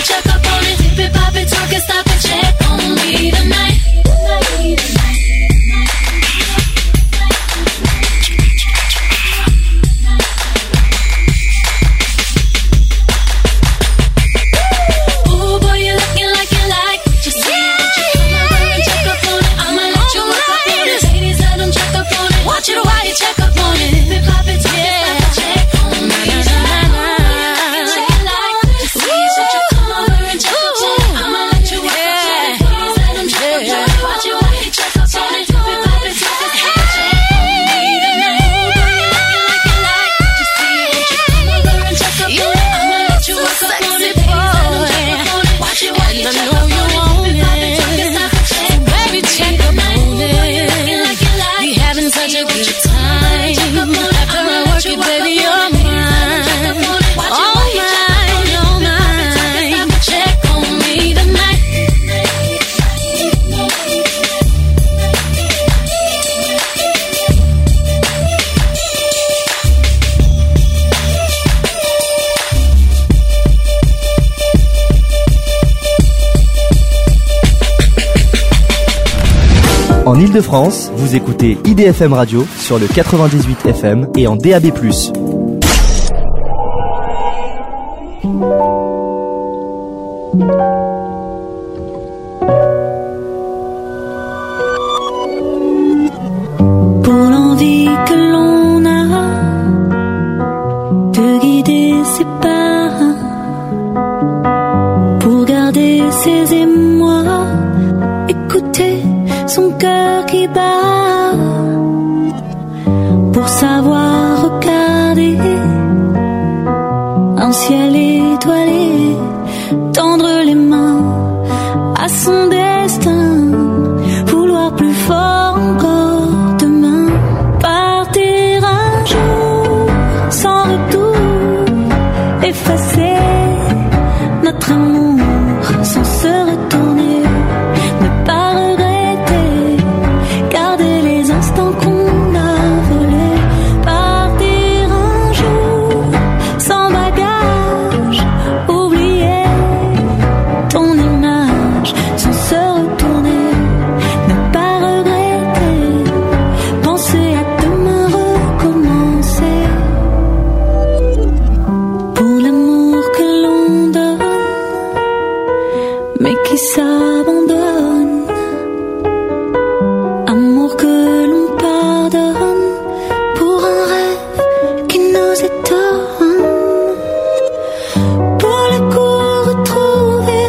En Ile-de-France, vous écoutez I D F M Radio sur le quatre-vingt-dix-huit F M et en D A B plus. Pour l'envie que l'on a de guider ses pas, pour garder ses émois, écouter son cœur qui bat, pour savoir regarder un ciel étoilé, tendre les mains à son destin, vouloir plus fort encore demain, partir un jour sans retour, effacer notre amour sans se retourner, ne pas regretter, garder les instants qu'on a volés, partir un jour sans bagage, oublier ton image sans se retourner, ne pas regretter, penser à demain recommencer. Pour l'amour que l'on donne, mais qui s'abandonne, amour que l'on pardonne, pour un rêve qui nous étonne, pour le coup retrouvé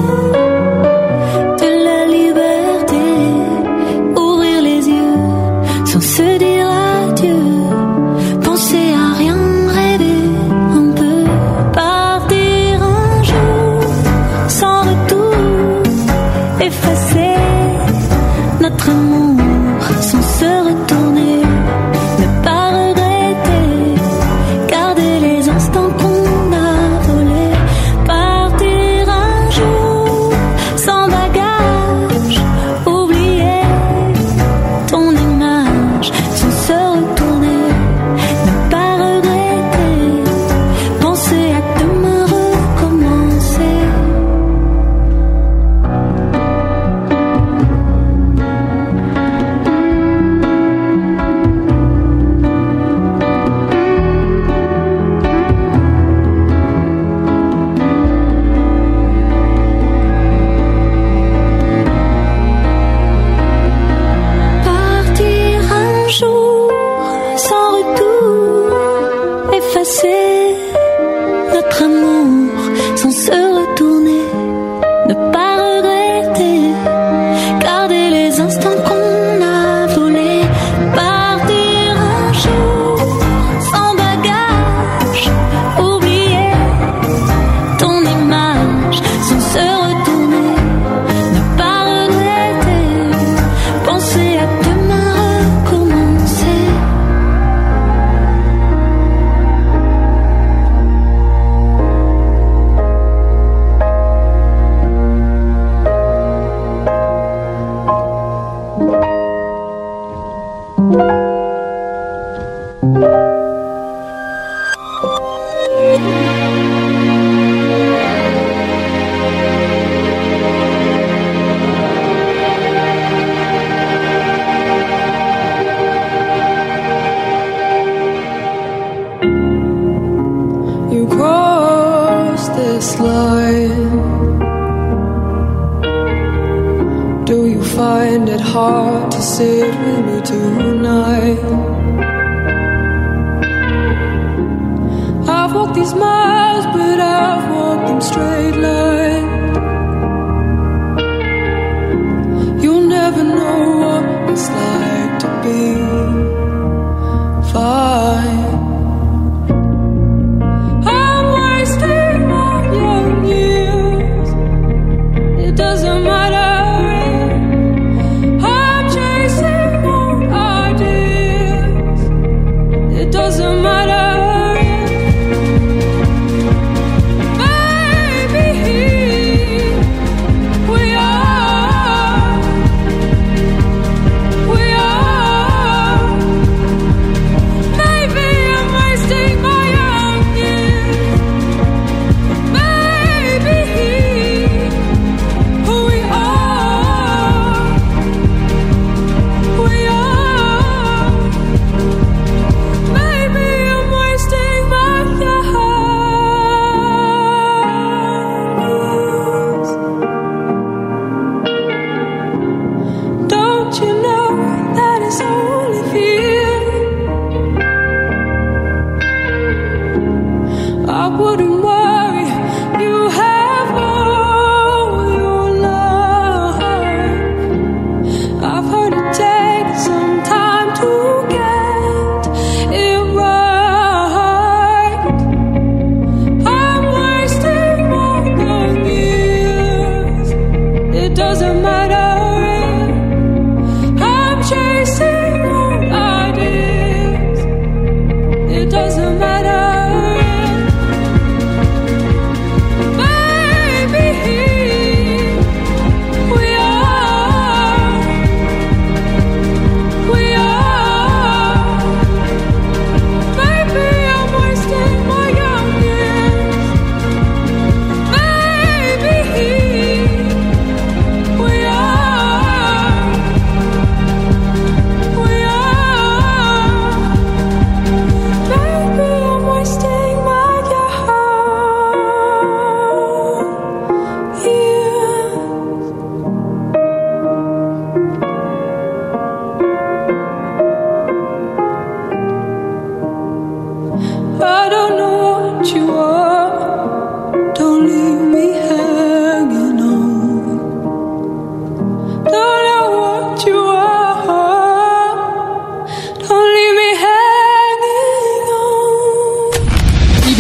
de la liberté, ouvrir les yeux sans se dire adieu, penser à rien, rêver un peu, partir un jour sans retour, effacer notre amour sans se retourner, ne pas regretter, garder les instants qu'on a volés, partir un jour sans bagage, oublier ton image sans se retourner, ne pas regretter, penser à demain recommencer. Partir un jour sans retour, effacer notre amour sans se retourner, ne pas regretter, garder les instants qu'on a volés, partir un jour sans bagage, oublier ton image sans se retourner, ne pas regretter, penser à demain recommencer. You cross this line. Do you find it hard to sit with me tonight? I've walked these miles, but I've walked them straight line. You'll never know what it's like to be fine. I'm wasting my young years. It doesn't matter. I'm chasing old ideas. It doesn't matter. Baby,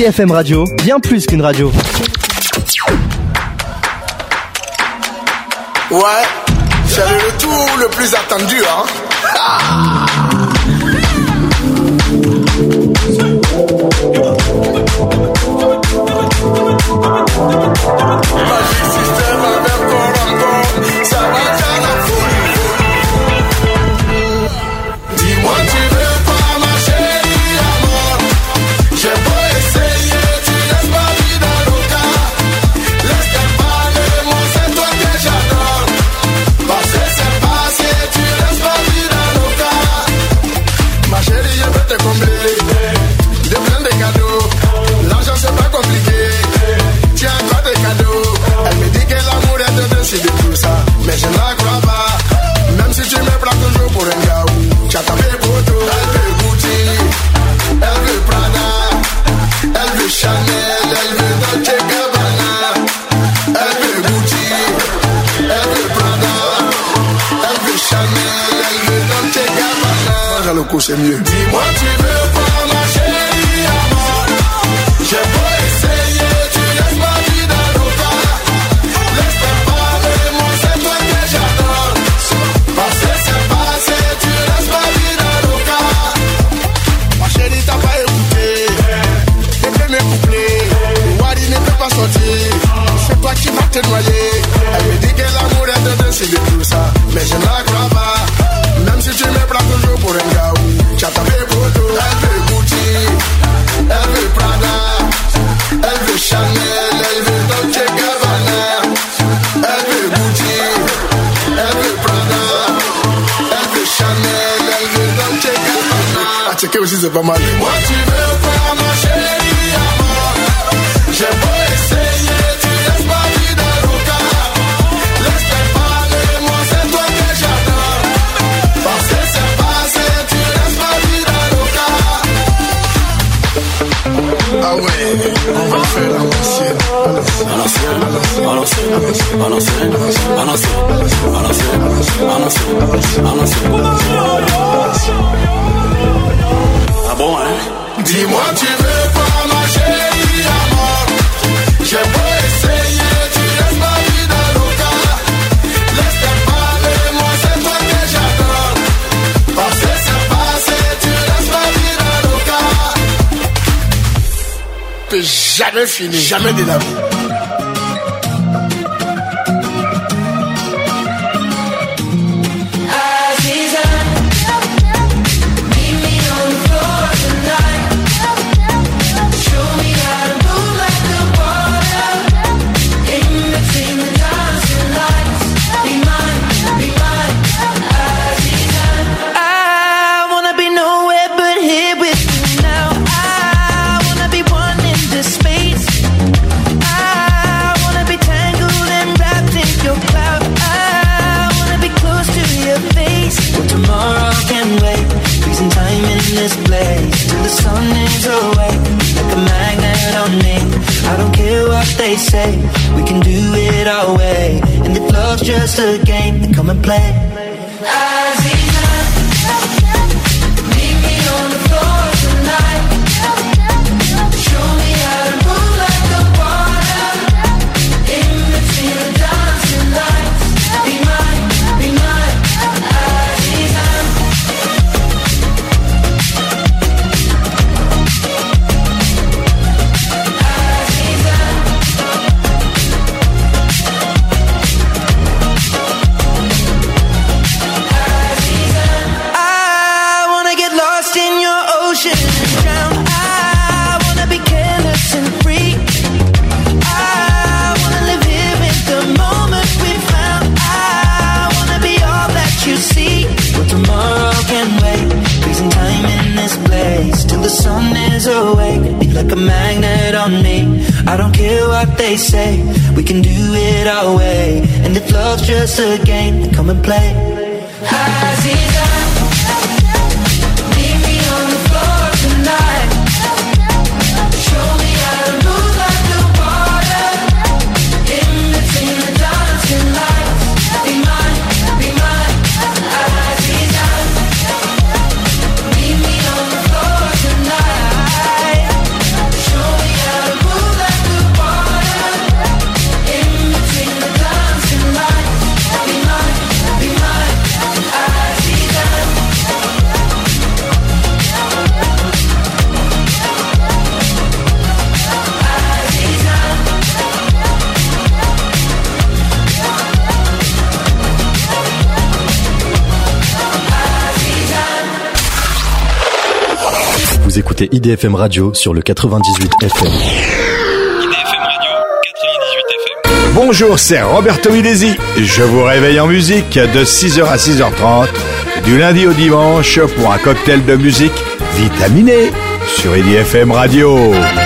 I D F M Radio, bien plus qu'une radio. Ouais, c'est le retour le plus attendu, hein. Ah. Magic System avec encore, encore, ça va faire la folie. Dis-moi tu veux pas ma chérie à mort. J'ai beau essayer, tu laisses ma vie dans le cas. Laisse-moi parler, moi c'est toi que j'adore. Passé c'est passé, tu laisses ma vie dans le cas. Ma chérie je veux te combler de plein de cadeaux. L'argent c'est pas compliqué. Tu as encore des cadeaux. Elle me dit que l'amour est de dessus de tout ça, mais je ne la crois pas. Même si tu me prends toujours pour un gars, tu as tapé pour tout. Elle veut Gucci, elle veut Prada, elle veut Chanel, elle veut Dolce Gabbana. Elle veut Gucci, elle veut Prada, elle veut Chanel, elle veut Dolce Gabbana. Mange le coup c'est mieux. Dis-moi tu veux pas ma chérie à mort. J'ai beau essayer, tu laisses ma vie dans le cas. Laisse-moi parler, moi c'est toi que j'adore. Passé c'est passé, tu laisses ma vie dans le cas. Ma chérie t'as pas écouté les premiers couplets. Wadi ne peut pas sortir, c'est toi qui vas te noyer. Elle me dit que l'amour est de dessus de tout ça, mais je ne la crois pas. Même si tu me prends toujours pour un gars, tu as tapé pour tout. Elle veut Gucci, elle veut Prada, elle veut Chanel, elle veut Dolce Gabbana. Elle veut Gucci, elle veut Prada, elle veut Chanel, elle veut Dolce Gabbana. Ah, checker aussi c'est pas mal. Moi tu veux pas ma chérie à mort. J'ai beau essayer, tu laisses ma vie dans le cas. Laisse-moi parler, moi c'est toi que j'adore. Passé c'est passé, tu laisses ma vie dans le cas. Ah ouais, on va faire la l'ancienne. À l'ancienne, à l'ancienne, à l'ancienne, à l'ancienne, à l'ancienne, à l'ancienne, à l'ancienne. Ah bon, hein? Dis-moi, tu veux pas ma chérie à mort. J'ai beau essayer, tu laisses ma vie dans le cas. Laisse-moi parler, moi c'est toi que j'adore. Passé c'est passé, tu laisses ma vie dans le cas. Peut jamais fini, jamais de la vie. This place till the sun is awake, like a magnet on me. I don't care what they say, we can do it our way. And if love's just a game, then come and play. Aziza, meet me on the floor tonight. Show me how to move like the water, in between the dancing lights. Be mine, be mine, Aziza. The sun is awake, be like a magnet on me. I don't care what they say, we can do it our way. And if love's just a game, then come and play. Aziza, meet me on the floor tonight. Show me how to move like the water, in between the dancing lights. Be mine, be mine, Aziza. Meet me on the floor tonight. Show me écoutez I D F M Radio sur le quatre-vingt-dix-huit F M. Bonjour, c'est Roberto Milesi. Je vous réveille en musique de six heures à six heures trente, du lundi au dimanche, pour un cocktail de musique vitaminé sur I D F M Radio.